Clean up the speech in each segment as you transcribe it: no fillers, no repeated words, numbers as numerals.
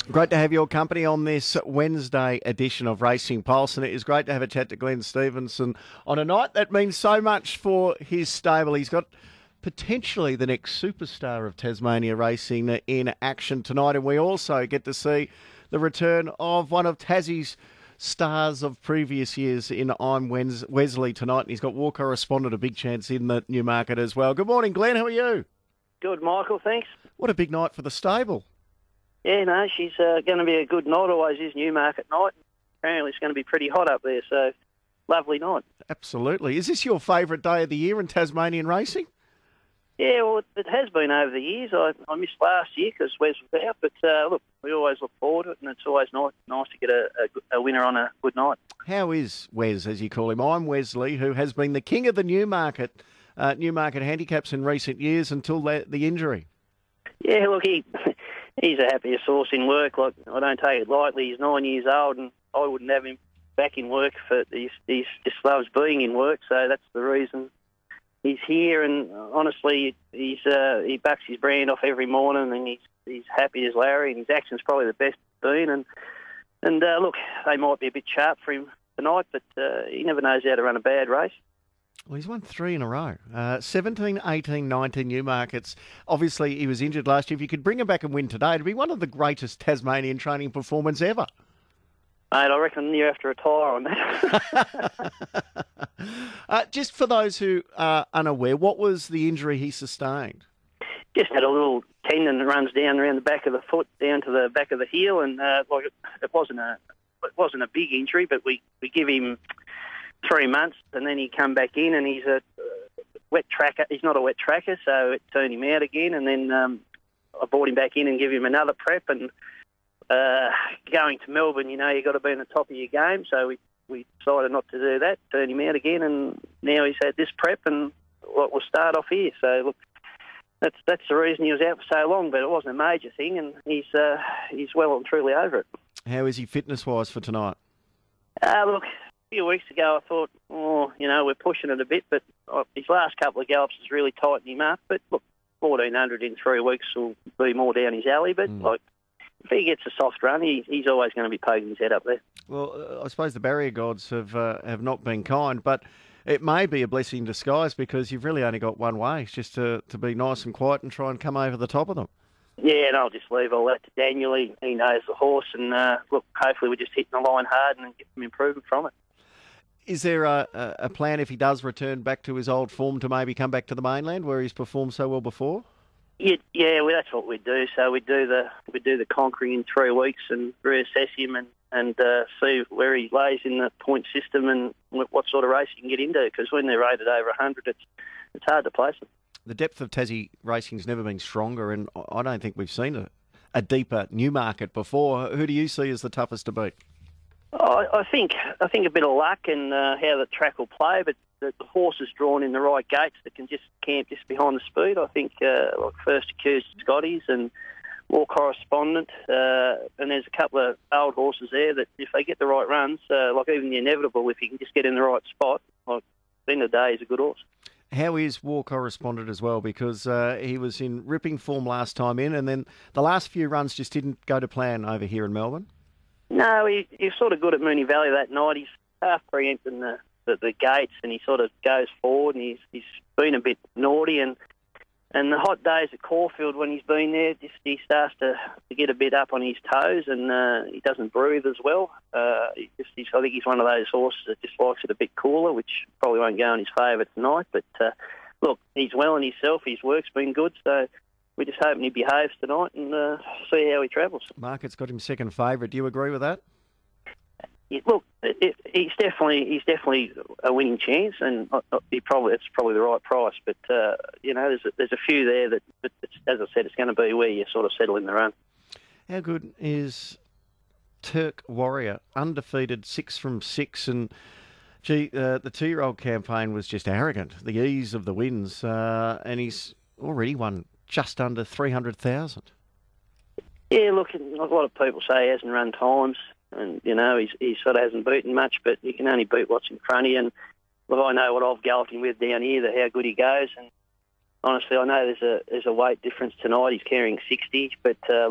Great to have your company on this Wednesday edition of Racing Pulse, and it is great to have a chat to Glenn Stevenson on a night that means so much for his stable. He's got potentially the next superstar of Tasmania racing in action tonight, and we also get to see the return of one of Tassie's stars of previous years in I'm Wesley tonight, and he's got war correspondent, a big chance in the Newmarket as well. Good morning, Glenn. How are you? Good, Michael, thanks. What a big night for the stable. Yeah, no, she's going to be a good night, always is Newmarket night. Apparently it's going to be pretty hot up there, so lovely night. Absolutely. Is this your favourite day of the year in Tasmanian racing? Yeah, well, it has been over the years. I missed last year because Wes was out, but look, we always look forward to it, and it's always nice to get a winner on a good night. How is Wes, as you call him? I'm Wesley, who has been the king of the Newmarket handicaps in recent years until the injury. Yeah, look, he's the happiest horse in work. Like, I don't take it lightly. He's 9 years old, and I wouldn't have him back in work. He just loves being in work, so that's the reason he's here. And honestly, he backs his brand off every morning, and he's happy as Larry, and his action's probably the best it's been. And look, they might be a bit sharp for him tonight, but he never knows how to run a bad race. Well, he's won 3 in a row. 17, 18, 19 Newmarkets. Obviously, he was injured last year. If you could bring him back and win today, it'd be one of the greatest Tasmanian training performances ever. Mate, I reckon you have to retire on that. Just for those who are unaware, what was the injury he sustained? Just had a little tendon that runs down around the back of the foot, down to the back of the heel, and it wasn't a big injury, but we give him 3 months, and then he come back in, and he's a wet tracker. He's not a wet tracker, so it turned him out again, and then I brought him back in and give him another prep. And going to Melbourne, you got to be in the top of your game, so we decided not to do that. Turned him out again, and now he's had this prep, and we'll start off here. So look, that's the reason he was out for so long, but it wasn't a major thing, and he's well and truly over it. How is he fitness-wise for tonight? Look, a few weeks ago I thought, we're pushing it a bit, but his last couple of gallops has really tightened him up. But look, 1,400 in 3 weeks will be more down his alley. But if he gets a soft run, he's always going to be poking his head up there. Well, I suppose the barrier gods have not been kind, but it may be a blessing in disguise because you've really only got one way. It's just to be nice and quiet and try and come over the top of them. Yeah, and I'll just leave all that to Daniel. He knows the horse, and look, hopefully we're just hitting the line hard and get some improvement from it. Is there a plan if he does return back to his old form to maybe come back to the mainland where he's performed so well before? Yeah, well, that's what we do. So we do the conquering in 3 weeks and reassess him and see where he lays in the point system and what sort of race he can get into. Because when they're rated over 100, it's hard to place them. The depth of Tassie racing's never been stronger, and I don't think we've seen a deeper Newmarket before. Who do you see as the toughest to beat? I think a bit of luck and how the track will play, but the horse is drawn in the right gates that can just camp just behind the speed. I think like First Accused Scotties and War Correspondent, and there's a couple of old horses there that if they get the right runs, like even the Inevitable, if he can just get in the right spot, like at the end of the day, he's a good horse. How is War Correspondent as well? Because he was in ripping form last time in, and then the last few runs just didn't go to plan over here in Melbourne. No, he's sort of good at Moonee Valley that night. He's half preempting the gates, and he sort of goes forward, and he's been a bit naughty. And the hot days at Caulfield, when he's been there, he starts to get a bit up on his toes, and he doesn't breathe as well. I think he's one of those horses that just likes it a bit cooler, which probably won't go in his favour tonight. But look, he's well in himself. His work's been good, so we're just hoping he behaves tonight and see how he travels. Market's got him second favourite. Do you agree with that? Look, he's definitely a winning chance, and it's probably the right price. But there's a few there that as I said, it's going to be where you sort of settle in the run. How good is Turk Warrior? Undefeated, 6 from 6, and the 2-year-old campaign was just arrogant. The ease of the wins, and he's already won just under 300,000. Yeah, look, a lot of people say he hasn't run times, and he sort of hasn't beaten much, but you can only beat what's in front of you. And look, I know what I've galloped him with down here, how good he goes, and honestly, I know there's a weight difference tonight. He's carrying 60, but look,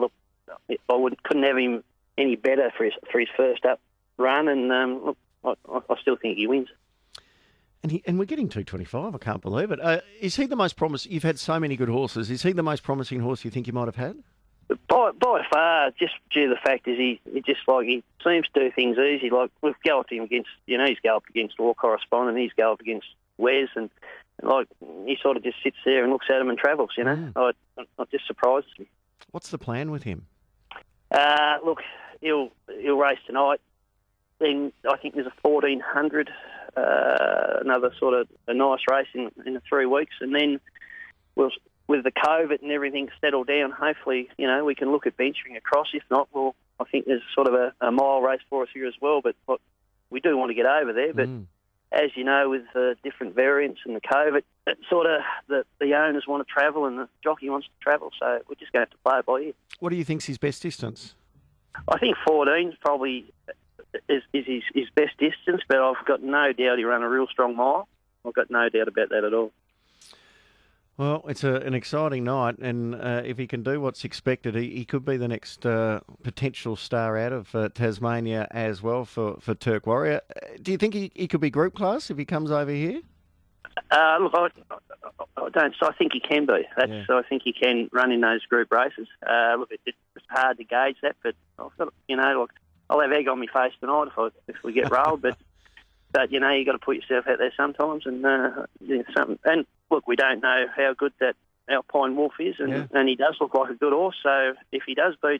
couldn't have him any better for his first up run, and look, I still think he wins. And we're getting 225. I can't believe it. Is he the most promising? You've had so many good horses. Is he the most promising horse you think you might have had? By far, just due to the fact is he seems to do things easy. Like we've galloped him against, he's galloped against War Correspondent, he's galloped against Wes, and like he sort of just sits there and looks at him and travels. It just surprises me. What's the plan with him? Look, he'll race tonight. Then I think there's a 1400, another sort of a nice race in the 3 weeks, and then with the COVID and everything settled down, hopefully, we can look at venturing across. If not, I think there's sort of a mile race for us here as well. But we do want to get over there. But as you know, with the different variants and the COVID, it's sort of the owners want to travel and the jockey wants to travel. So we're just going to have to play it by ear. What do you think's his best distance? I think 14 probably is his best distance, but I've got no doubt he'll run a real strong mile. I've got no doubt about that at all. Well, it's an exciting night, and if he can do what's expected, he could be the next potential star out of Tasmania as well for Turk Warrior. Do you think he could be group class if he comes over here? Look, I don't. So I think he can be. So I think he can run in those group races. Look, it's hard to gauge that, but I've got, I'll have egg on my face tonight if we get rolled, but you got to put yourself out there sometimes, and something. And look, we don't know how good that Alpine Wolf is, and he does look like a good horse. So if he does beat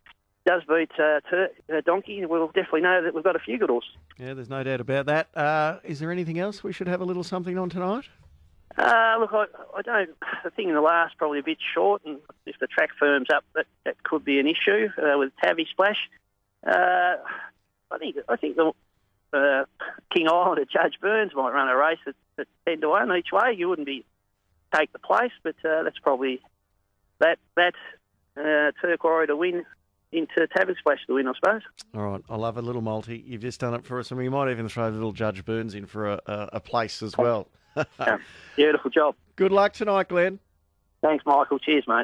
Donkey, we'll definitely know that we've got a few good horses. Yeah, there's no doubt about that. Is there anything else we should have a little something on tonight? Look, I don't. I think in the last probably a bit short, and if the track firms up, that could be an issue with Tavi Splash. I think the King Islander Judge Burns might run a race at 10-1 each way. You wouldn't take the place, but that's probably that Turk Warrior to win into Tavi Splash to win, I suppose. All right, I love a little multi. You've just done it for us, and we might even throw little Judge Burns in for a place as well. Beautiful job. Good luck tonight, Glenn. Thanks, Michael. Cheers, mate.